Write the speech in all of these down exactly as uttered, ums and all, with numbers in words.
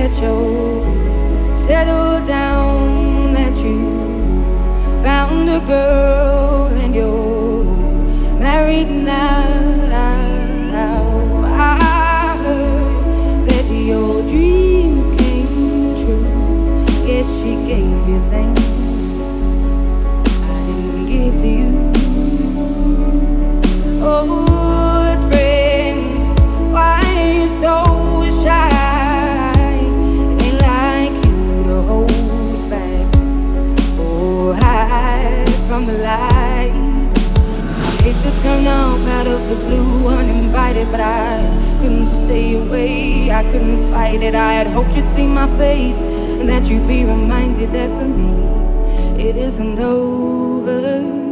that you're settled down, that you found a girl and you're married now. I heard that your dreams came true. Yes, she gave you things I didn't give to you. Oh, friend, why are you so shy? It ain't like you to hold back or hide from the light. I hate to turn up out of the blue uninvited, but I couldn't stay away. I couldn't fight it. I had hoped you'd see my face and that you'd be reminded that for me it isn't over.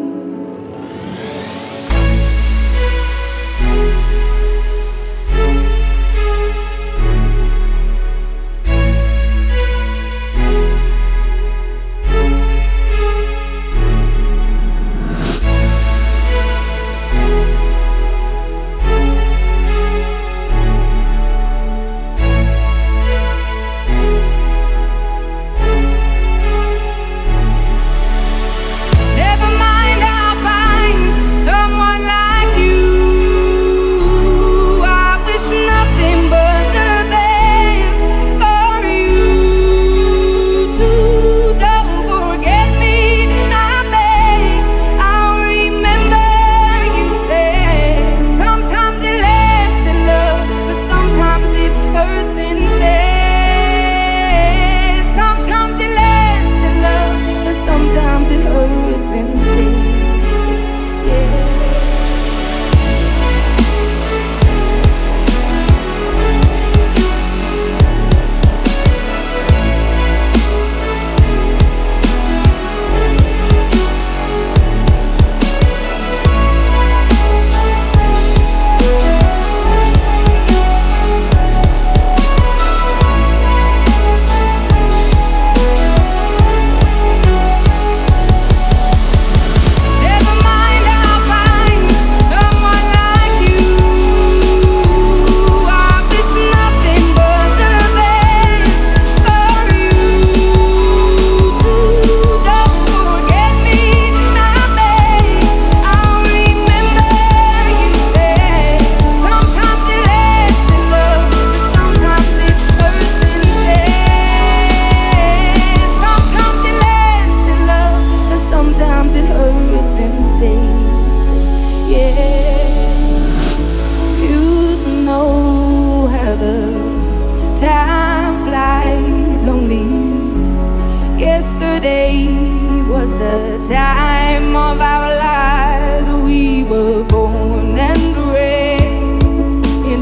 Yesterday was the time of our lives. We were born and raised in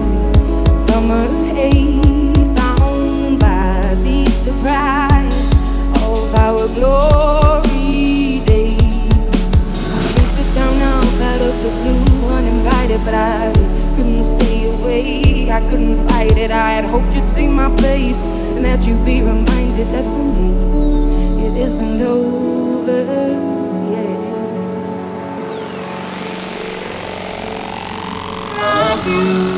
a summer haze, found by the surprise of our glory days. I hate to turn up out of the blue uninvited, but I couldn't stay away. I couldn't fight it. I had hoped you'd see my face and that you'd be reminded that for me it isn't over, yeah. Love you.